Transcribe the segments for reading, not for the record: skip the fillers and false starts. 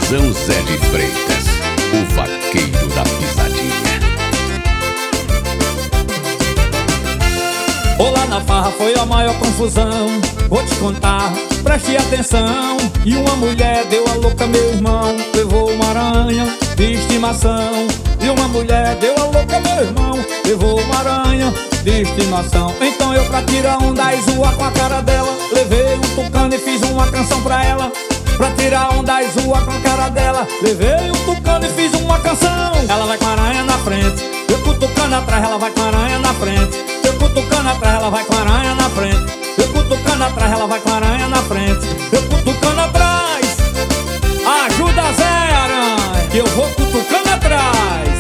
Forrozão Zé de Freitas, o vaqueiro da pisadinha. Olá na farra foi a maior confusão. Vou te contar, preste atenção. E uma mulher deu a louca, meu irmão, levou uma aranha de estimação. E uma mulher deu a louca, meu irmão, levou uma aranha de estimação. Então eu, pra tirar onda e zoar com a cara dela, levei um tucano e fiz uma canção pra ela. Pra tirar onda e zoar com a cara dela, levei um tucano e fiz uma canção. Ela vai com a aranha na frente, eu com o tucano atrás. Ela vai com a aranha na frente, eu com o tucano atrás. Ela vai com a aranha na frente, eu com o tucano atrás. Ela vai com a aranha na frente, eu com o tucano atrás. Ajuda Zé Aranha, que eu vou com o tucano atrás.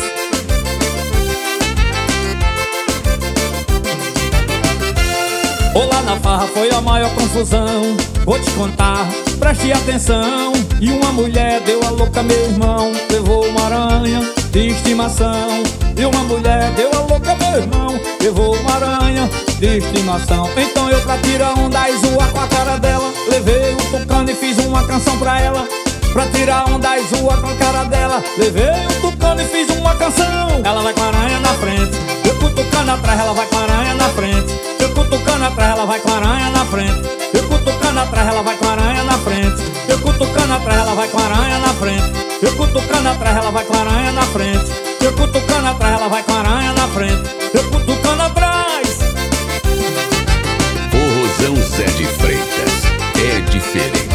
Olá na farra foi a maior confusão. Vou te contar, preste atenção. E uma mulher deu a louca, meu irmão, levou uma aranha de estimação. E uma mulher deu a louca, meu irmão, levou uma aranha de estimação. Então eu, pra tirar onda e zoar com a cara dela, levei um tucano e fiz uma canção pra ela. Pra tirar onda e zoar com a cara dela, levei um tucano e fiz uma canção. Ela vai com a aranha na frente, eu com o tucano atrás. Ela vai com a aranha na frente, eu com o tucano atrás. Ela vai com a aranha na frente, eu com o tucano atrás. Ela vai com a aranha na frente, eu com o tucano atrás. Ela vai com a aranha na frente, eu com o tucano atrás. Ela vai com a aranha na frente, eu com o tucano atrás. Ela vai com a aranha na frente, eu com o tucano atrás. Forrozão Zé de Freitas é diferente.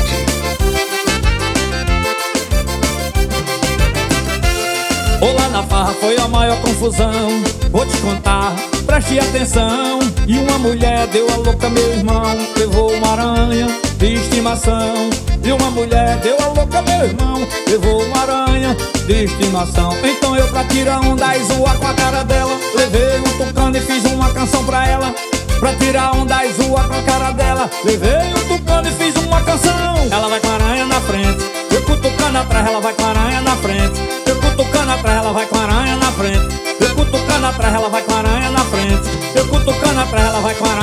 Olá na farra foi a maior confusão. Vou te contar, preste atenção. E uma mulher deu a louca, meu irmão, levou uma aranha de estimação. E uma mulher deu a louca, meu irmão, levou uma aranha de estimação. Então eu, pra tirar onda e zoar com a cara dela, levei um tucano e fiz uma canção pra ela. Pra tirar onda e zoar com a cara dela, levei um tucano e fiz uma canção. Ela vai com a aranha na frente, eu com o tucano atrás. Ela vai com a aranha na frente, eu com o tucano atrás. Ela vai com a aranha na frente, eu com o tucano atrás. Ela vai com a aranha na frente, eu com o tucano atrás. Ela vai com a aranha